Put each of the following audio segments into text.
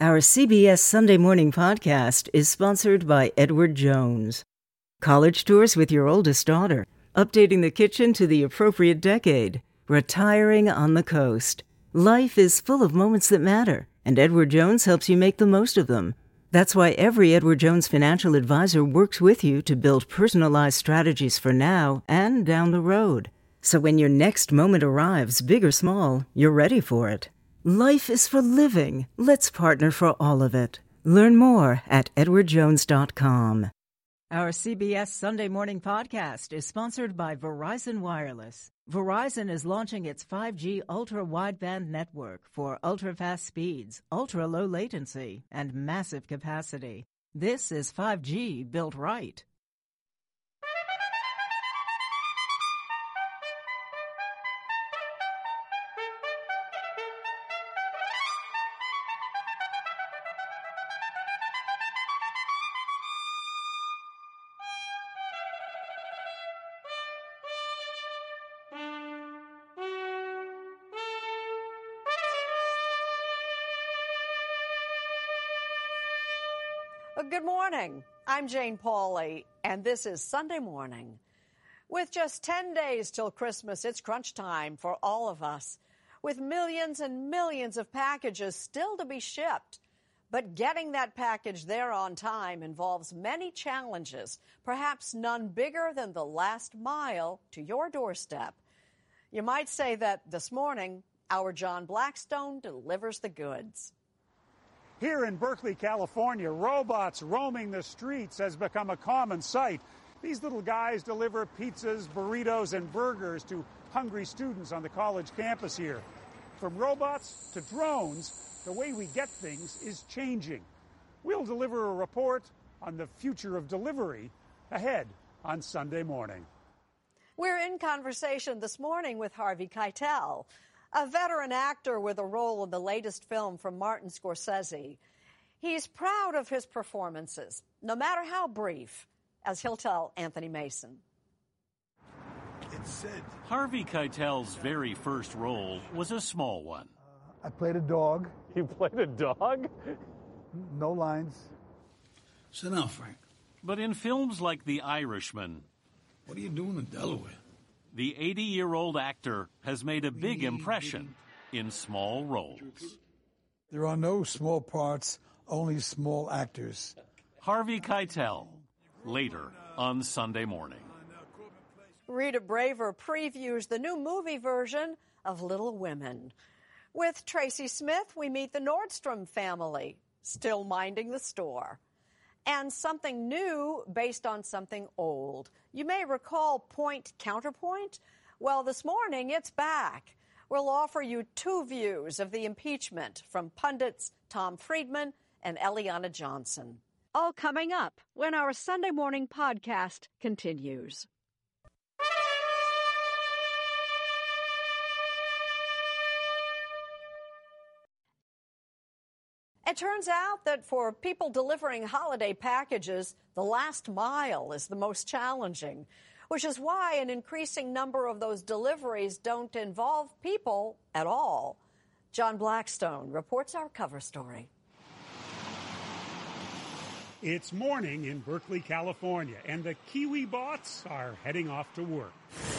Our CBS Sunday Morning Podcast is sponsored by Edward Jones. College tours with your oldest daughter, updating the kitchen to the appropriate decade, retiring on the coast. Life is full of moments that matter, and Edward Jones helps you make the most of them. That's why every Edward Jones financial advisor works with you to build personalized strategies for now and down the road. So when your next moment arrives, big or small, you're ready for it. Life is for living. Let's partner for all of it. Learn more at edwardjones.com. Our CBS Sunday Morning Podcast is sponsored by Verizon Wireless. Verizon is launching its 5G ultra-wideband network for ultra-fast speeds, ultra-low latency, and massive capacity. This is 5G built right. Good morning. I'm Jane Pauley, and this is Sunday Morning. With just 10 days till Christmas, it's crunch time for all of us, with millions and millions of packages still to be shipped. But getting that package there on time involves many challenges, perhaps none bigger than the last mile to your doorstep. You might say that this morning, our John Blackstone delivers the goods. Here in Berkeley, California, robots roaming the streets has become a common sight. These little guys deliver pizzas, burritos, and burgers to hungry students on the college campus here. From robots to drones, the way we get things is changing. We'll deliver a report on the future of delivery ahead on Sunday Morning. We're in conversation this morning with Harvey Keitel, a veteran actor with a role in the latest film from Martin Scorsese. He's proud of his performances, no matter how brief, as he'll tell Anthony Mason. Harvey Keitel's very first role was a small one. I played a dog. You played a dog? No lines. Sit down, Frank. But in films like The Irishman, What are you doing in Delaware? the 80-year-old actor has made a big impression in small roles. There are no small parts, only small actors. Harvey Keitel, later on Sunday Morning. Rita Braver previews the new movie version of Little Women. With Tracy Smith, we meet the Nordstrom family, still minding the store. And something new based on something old. You may recall Point Counterpoint. Well, this morning it's back. We'll offer you two views of the impeachment from pundits Tom Friedman and Eliana Johnson. All coming up when our Sunday Morning Podcast continues. It turns out that for people delivering holiday packages, the last mile is the most challenging, which is why an increasing number of those deliveries don't involve people at all. John Blackstone reports our cover story. It's morning in Berkeley, California, and the Kiwi bots are heading off to work.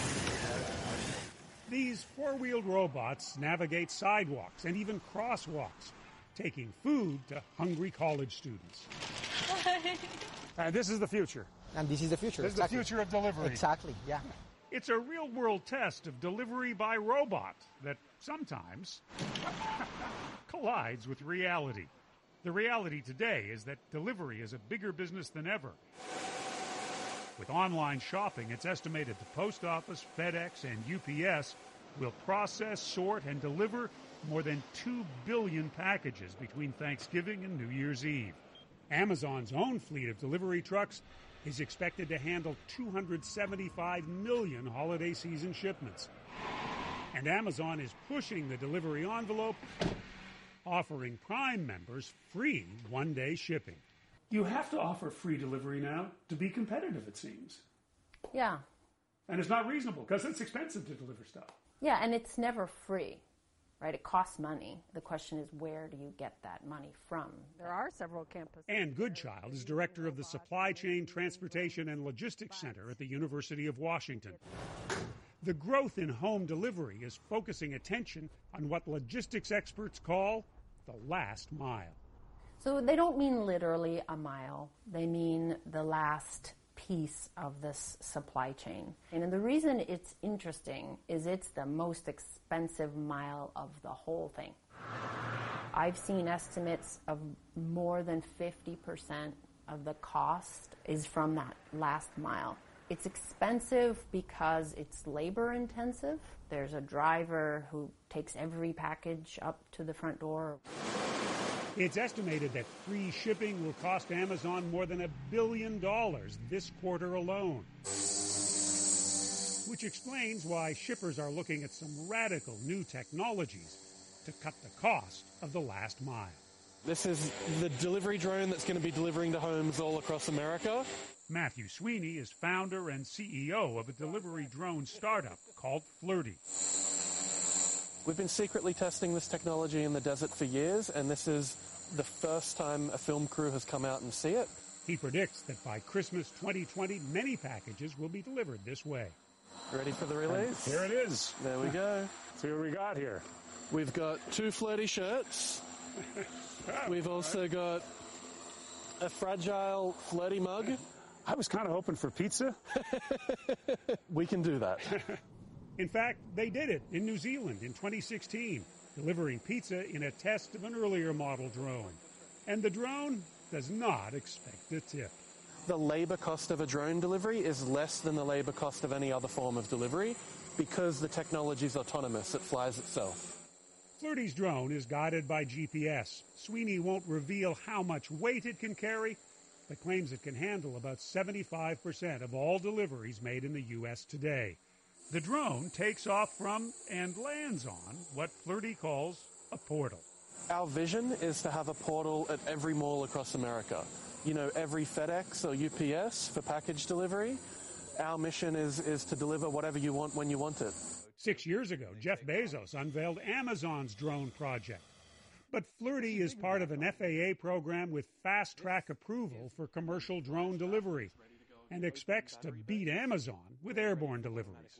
These four-wheeled robots navigate sidewalks and even crosswalks, taking food to hungry college students. And this is the future. And this is the future. This is the future of delivery. Exactly, yeah. It's a real-world test of delivery by robot that sometimes collides with reality. The reality today is that delivery is a bigger business than ever. With online shopping, it's estimated the Post Office, FedEx, and UPS will process, sort, and deliver more than 2 billion packages between Thanksgiving and New Year's Eve. Amazon's own fleet of delivery trucks is expected to handle 275 million holiday season shipments. And Amazon is pushing the delivery envelope, offering Prime members free one-day shipping. You have to offer free delivery now to be competitive, it seems. Yeah. And it's not reasonable because it's expensive to deliver stuff. Yeah, and it's never free. right? It costs money. The question is, where do you get that money from? There are several campuses. Ann Goodchild is director of the Supply Chain, Transportation, and Logistics Center at the University of Washington. The growth in home delivery is focusing attention on what logistics experts call the last mile. So they don't mean literally a mile. They mean the last piece of this supply chain. And the reason it's interesting is it's the most expensive mile of the whole thing. I've seen estimates of more than 50% of the cost is from that last mile. It's expensive because it's labor intensive. There's a driver who takes every package up to the front door. It's estimated that free shipping will cost Amazon more than $1 billion this quarter alone, which explains why shippers are looking at some radical new technologies to cut the cost of the last mile. This is the delivery drone that's going to be delivering to homes all across America. Matthew Sweeney is founder and CEO of a delivery drone startup called Flirty. We've been secretly testing this technology in the desert for years, and this is the first time a film crew has come out and see it. He predicts that by Christmas 2020, many packages will be delivered this way. Ready for the release? Here it is. There we go. See what we got here. We've got 2 Flirty shirts. We've also got a fragile Flirty mug. I was kind of hoping for pizza. We can do that. In fact, they did it in New Zealand in 2016, delivering pizza in a test of an earlier model drone. And the drone does not expect a tip. The labor cost of a drone delivery is less than the labor cost of any other form of delivery because the technology is autonomous. It flies itself. Flirty's drone is guided by GPS. Sweeney won't reveal how much weight it can carry, but claims it can handle about 75% of all deliveries made in the U.S. today. The drone takes off from and lands on what Flirty calls a portal. Our vision is to have a portal at every mall across America. You know, every FedEx or UPS for package delivery. Our mission is to deliver whatever you want when you want it. 6 years ago, Jeff Bezos unveiled Amazon's drone project. But Flirty is part of an FAA program with fast-track approval for commercial drone delivery and expects to beat Amazon with airborne deliveries.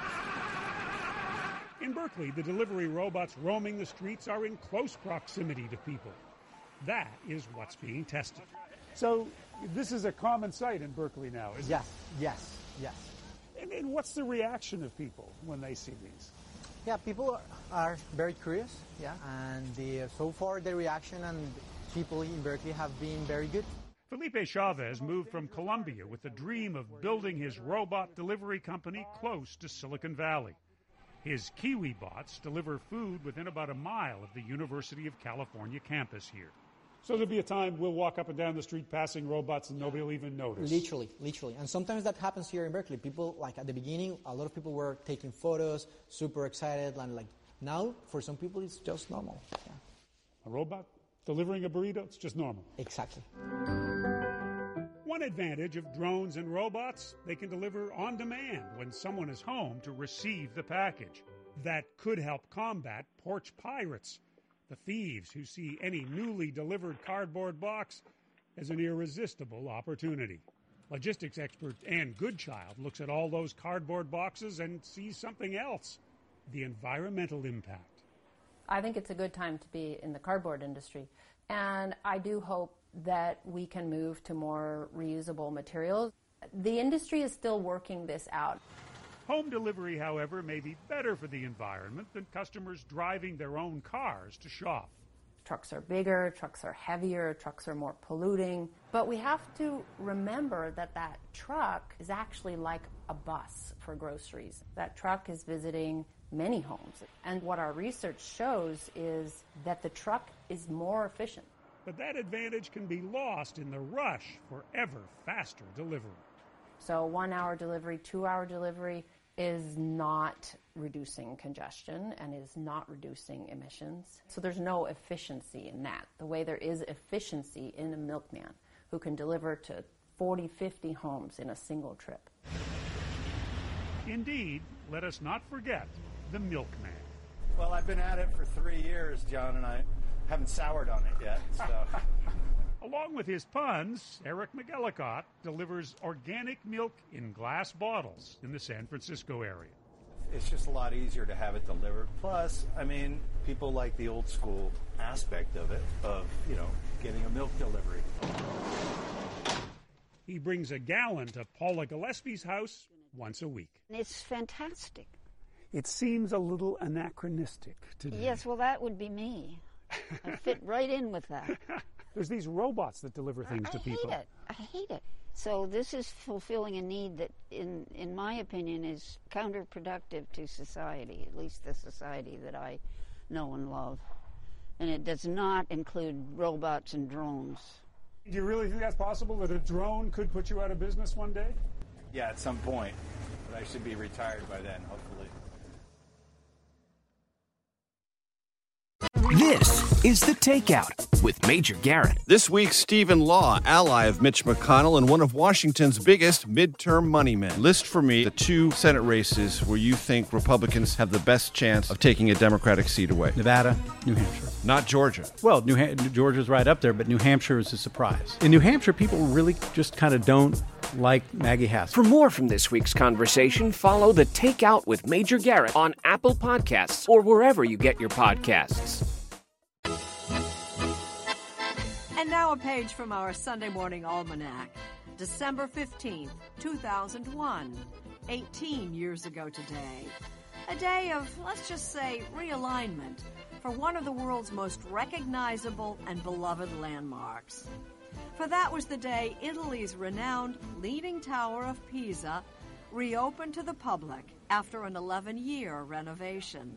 In Berkeley, the delivery robots roaming the streets are in close proximity to people. That is what's being tested. So this is a common sight in Berkeley now, isn't it? Yes. And what's the reaction of people when they see these? Yeah, people are very curious, and so far the reaction and people in Berkeley have been very good. Felipe Chavez moved from Colombia with the dream of building his robot delivery company close to Silicon Valley. His Kiwi bots deliver food within about a mile of the University of California campus here. So there'll be a time we'll walk up and down the street passing robots and nobody will even notice. Literally. And sometimes that happens here in Berkeley. People, like at the beginning, a lot of people were taking photos, super excited, and like now, for some people, it's just normal. Yeah. A robot delivering a burrito, it's just normal. Exactly. One advantage of drones and robots, they can deliver on demand when someone is home to receive the package. That could help combat porch pirates, the thieves who see any newly delivered cardboard box as an irresistible opportunity. Logistics expert Ann Goodchild looks at all those cardboard boxes and sees something else, the environmental impact. I think it's a good time to be in the cardboard industry, and I do hope that we can move to more reusable materials. The industry is still working this out. Home delivery, however, may be better for the environment than customers driving their own cars to shop. Trucks are bigger, trucks are heavier, trucks are more polluting. But we have to remember that that truck is actually like a bus for groceries. That truck is visiting many homes. And what our research shows is that the truck is more efficient. But that advantage can be lost in the rush for ever faster delivery. So 1 hour delivery, 2 hour delivery is not reducing congestion and is not reducing emissions. So there's no efficiency in that, the way there is efficiency in a milkman who can deliver to 40, 50 homes in a single trip. Indeed, let us not forget the milkman. Well, I've been at it for 3 years, John, and I haven't soured on it yet, so... Along with his puns, Eric McGillicott delivers organic milk in glass bottles in the San Francisco area. It's just a lot easier to have it delivered. Plus, I mean, people like the old school aspect of it, of, getting a milk delivery. He brings a gallon to Paula Gillespie's house once a week. It's fantastic. It seems a little anachronistic today. Yes, well, that would be me. I fit right in with that. There's these robots that deliver things to people. I hate it. So this is fulfilling a need that, in my opinion, is counterproductive to society, at least the society that I know and love. And it does not include robots and drones. Do you really think that's possible, that a drone could put you out of business one day? Yeah, at some point. But I should be retired by then, hopefully. This is The Takeout with Major Garrett. This week, Stephen Law, ally of Mitch McConnell and one of Washington's biggest midterm money men. List for me the 2 Senate races where you think Republicans have the best chance of taking a Democratic seat away. Nevada, New Hampshire. Not Georgia. Well, Georgia's right up there, but New Hampshire is a surprise. In New Hampshire, people really just kind of don't like Maggie Hassan. For more from this week's conversation, follow The Takeout with Major Garrett on Apple Podcasts or wherever you get your podcasts. And now a page from our Sunday Morning Almanac. December 15th, 2001. 18 years ago today. A day of, let's just say, realignment for one of the world's most recognizable and beloved landmarks. For that was the day Italy's renowned Leaning Tower of Pisa reopened to the public after an 11-year renovation.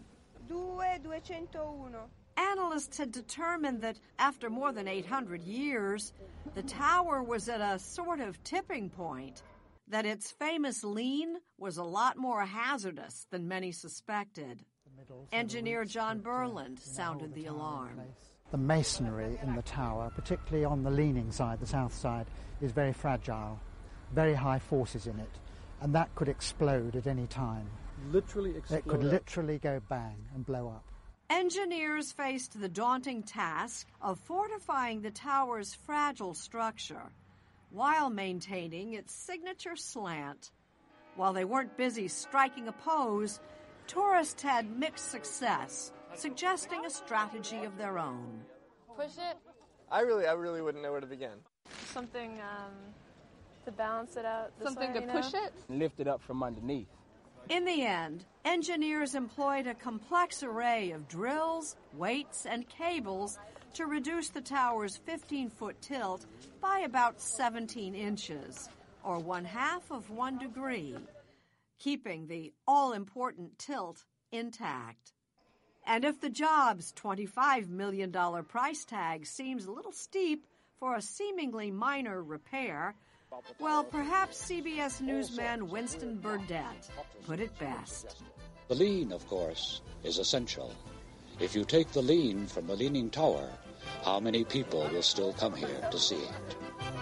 201. Analysts had determined that after more than 800 years, the tower was at a sort of tipping point, that its famous lean was a lot more hazardous than many suspected. Engineer John Burland sounded the alarm. The masonry in the tower, particularly on the leaning side, the south side, is very fragile, very high forces in it, and that could explode at any time. Literally explode? It could literally go bang and blow up. Engineers faced the daunting task of fortifying the tower's fragile structure while maintaining its signature slant. While they weren't busy striking a pose, tourists had mixed success, suggesting a strategy of their own. Push it. I really wouldn't know where to begin. Something to balance it out. Something to push it? Lift it up from underneath. In the end, engineers employed a complex array of drills, weights, and cables to reduce the tower's 15-foot tilt by about 17 inches, or 1/2 of 1 degree, keeping the all-important tilt intact. And if the job's $25 million price tag seems a little steep for a seemingly minor repair, well, perhaps CBS newsman Winston Burdett put it best. The lean, of course, is essential. If you take the lean from the Leaning Tower, how many people will still come here to see it?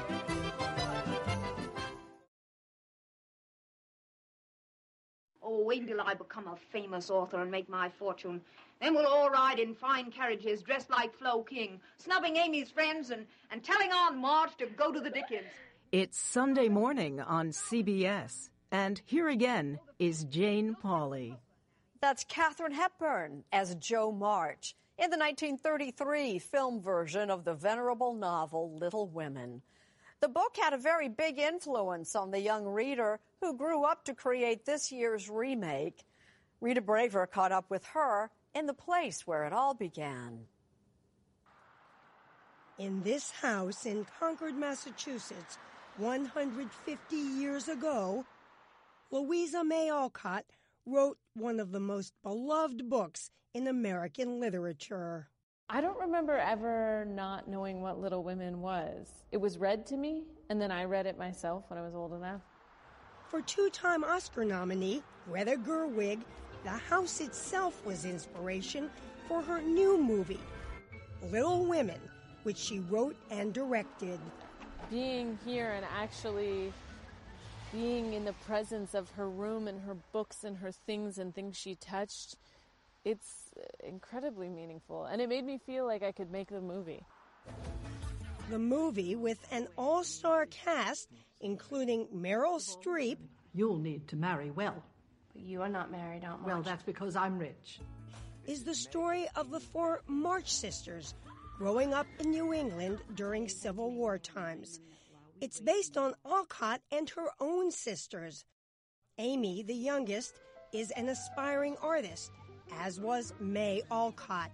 Oh, wait until I become a famous author and make my fortune. Then we'll all ride in fine carriages, dressed like Flo King, snubbing Amy's friends and telling Aunt Marge to go to the Dickens. It's Sunday morning on CBS, and here again is Jane Pauley. That's Katharine Hepburn as Jo March in the 1933 film version of the venerable novel Little Women. The book had a very big influence on the young reader who grew up to create this year's remake. Rita Braver caught up with her in the place where it all began. In this house in Concord, Massachusetts, 150 years ago, Louisa May Alcott wrote one of the most beloved books in American literature. I don't remember ever not knowing what Little Women was. It was read to me, and then I read it myself when I was old enough. For two-time Oscar nominee Greta Gerwig, the house itself was inspiration for her new movie, Little Women, which she wrote and directed. Being here and actually being in the presence of her room and her books and her things and things she touched It's incredibly meaningful, and it made me feel like I could make the movie. The movie, with an all-star cast, including Meryl Streep. You'll need to marry well. But you are not married, Aunt March. Well, that's because I'm rich. Is the story of the 4 March sisters growing up in New England during Civil War times. It's based on Alcott and her own sisters. Amy, the youngest, is an aspiring artist, as was May Alcott.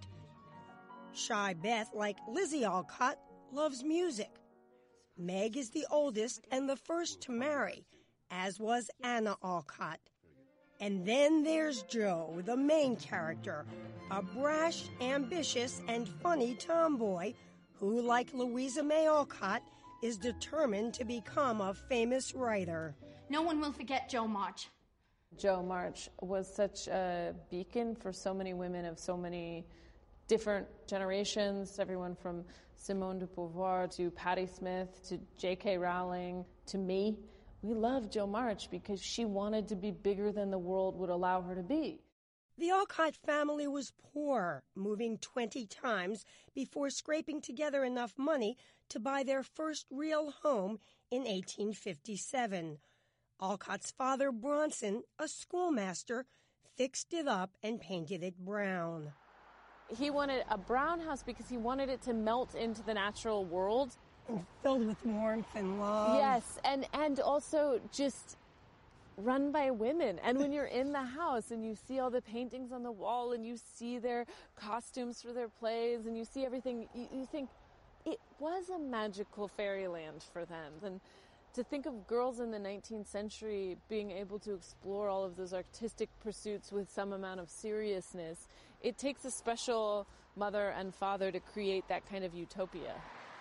Shy Beth, like Lizzie Alcott, loves music. Meg is the oldest and the first to marry, as was Anna Alcott. And then there's Joe, the main character, a brash, ambitious, and funny tomboy who, like Louisa May Alcott, is determined to become a famous writer. No one will forget Joe March. Jo March was such a beacon for so many women of so many different generations, everyone from Simone de Beauvoir to Patti Smith to J.K. Rowling to me. We love Jo March because she wanted to be bigger than the world would allow her to be. The Alcott family was poor, moving 20 times before scraping together enough money to buy their first real home in 1857. Alcott's father, Bronson, a schoolmaster, fixed it up and painted it brown. He wanted a brown house because he wanted it to melt into the natural world. Filled with warmth and love. Yes, and also just run by women. And when you're in the house and you see all the paintings on the wall and you see their costumes for their plays and you see everything, you think it was a magical fairyland for them. And to think of girls in the 19th century being able to explore all of those artistic pursuits with some amount of seriousness, it takes a special mother and father to create that kind of utopia.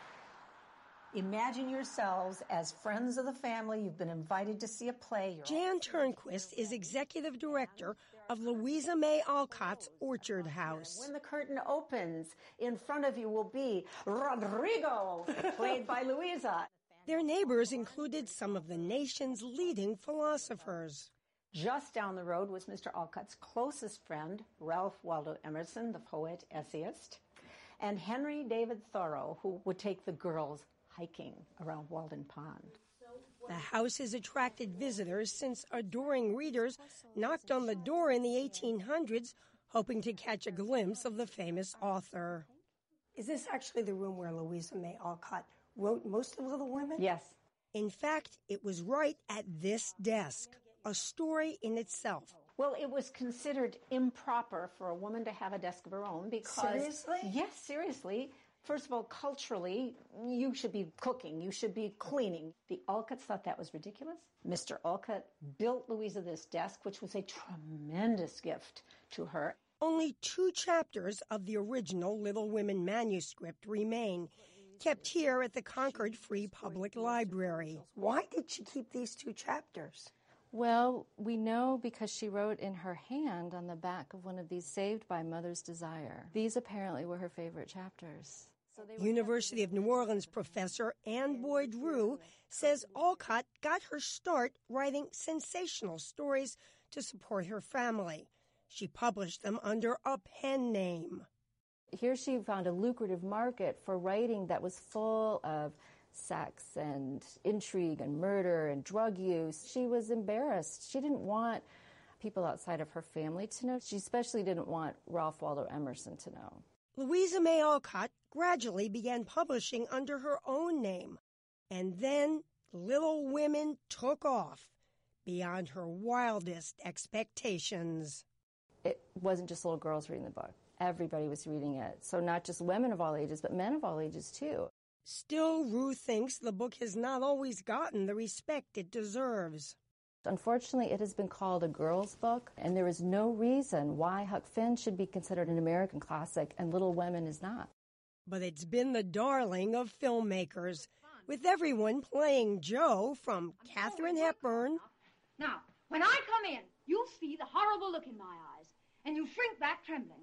Imagine yourselves as friends of the family. You've been invited to see a play. Jan Turnquist is executive director of Louisa May Alcott's Orchard House. When the curtain opens, in front of you will be Rodrigo, played by Louisa. Their neighbors included some of the nation's leading philosophers. Just down the road was Mr. Alcott's closest friend, Ralph Waldo Emerson, the poet, essayist, and Henry David Thoreau, who would take the girls hiking around Walden Pond. The house has attracted visitors since adoring readers knocked on the door in the 1800s, hoping to catch a glimpse of the famous author. Is this actually the room where Louisa May Alcott wrote most of Little Women? Yes. In fact, it was right at this desk, a story in itself. Well, it was considered improper for a woman to have a desk of her own because... Seriously? Yes, seriously. First of all, culturally, you should be cooking, you should be cleaning. The Alcotts thought that was ridiculous. Mr. Alcott built Louisa this desk, which was a tremendous gift to her. Only 2 chapters of the original Little Women manuscript remain, kept here at the Concord Free Public Library. Why did she keep these 2 chapters? Well, we know because she wrote in her hand on the back of one of these, "Saved by Mother's Desire." These apparently were her favorite chapters. University of New Orleans professor Ann Boyd Rue says Alcott got her start writing sensational stories to support her family. She published them under a pen name. Here she found a lucrative market for writing that was full of sex and intrigue and murder and drug use. She was embarrassed. She didn't want people outside of her family to know. She especially didn't want Ralph Waldo Emerson to know. Louisa May Alcott gradually began publishing under her own name. And then Little Women took off beyond her wildest expectations. It wasn't just little girls reading the book. Everybody was reading it. So not just women of all ages, but men of all ages, too. Still, Rue thinks the book has not always gotten the respect it deserves. Unfortunately, it has been called a girl's book, and there is no reason why Huck Finn should be considered an American classic and Little Women is not. But it's been the darling of filmmakers, with everyone playing Jo, from Katharine Hepburn. Now, when I come in, you'll see the horrible look in my eyes, and you shrink back trembling.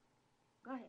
Go ahead.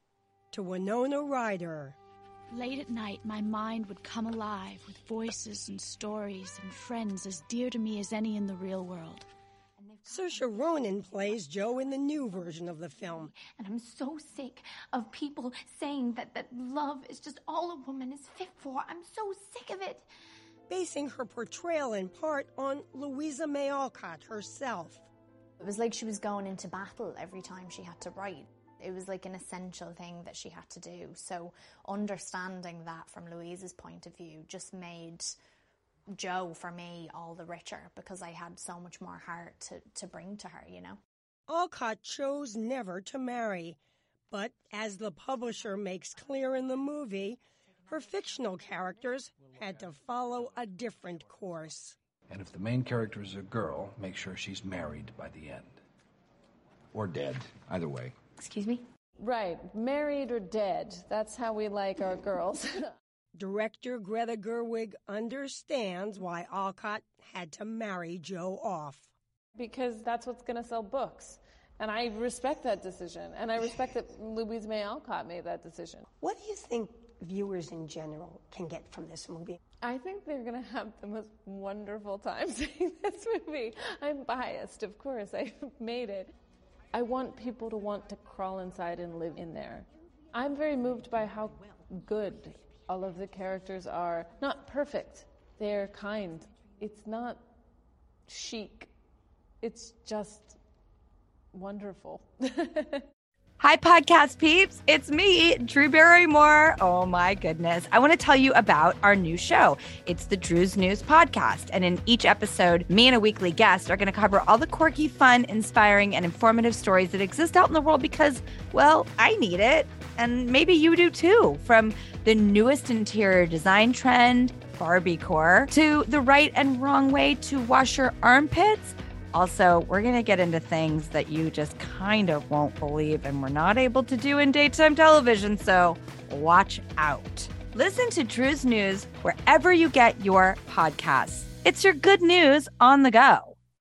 To Winona Ryder. Late at night, my mind would come alive with voices and stories and friends as dear to me as any in the real world. Saoirse Ronan plays Jo in the new version of the film. And I'm so sick of people saying that love is just all a woman is fit for. I'm so sick of it. Basing her portrayal in part on Louisa May Alcott herself. It was like she was going into battle every time she had to write. It was like an essential thing that she had to do. So understanding that from Louisa's point of view just made Jo, for me, all the richer because I had so much more heart to bring to her, you know. Alcott chose never to marry, but as the publisher makes clear in the movie, her fictional characters had to follow a different course. And if the main character is a girl, make sure she's married by the end. Or dead, either way. Excuse me? Right, married or dead. That's how we like our girls. Director Greta Gerwig understands why Alcott had to marry Jo off. Because that's what's going to sell books. And I respect that decision. And I respect that Louisa May Alcott made that decision. What do you think viewers in general can get from this movie? I think they're going to have the most wonderful time seeing this movie. I'm biased, of course. I made it. I want people to want to crawl inside and live in there. I'm very moved by how good all of the characters are. Not perfect. They're kind. It's not chic. It's just wonderful. Hi, podcast peeps. It's me, Drew Barrymore. Oh, my goodness. I want to tell you about our new show. It's the Drew's News Podcast. And in each episode, me and a weekly guest are going to cover all the quirky, fun, inspiring, and informative stories that exist out in the world because, well, I need it. And maybe you do too. From the newest interior design trend, Barbiecore, to the right and wrong way to wash your armpits. Also, we're going to get into things that you just kind of won't believe and we're not able to do in daytime television, so watch out. Listen to Drew's News wherever you get your podcasts. It's your good news on the go.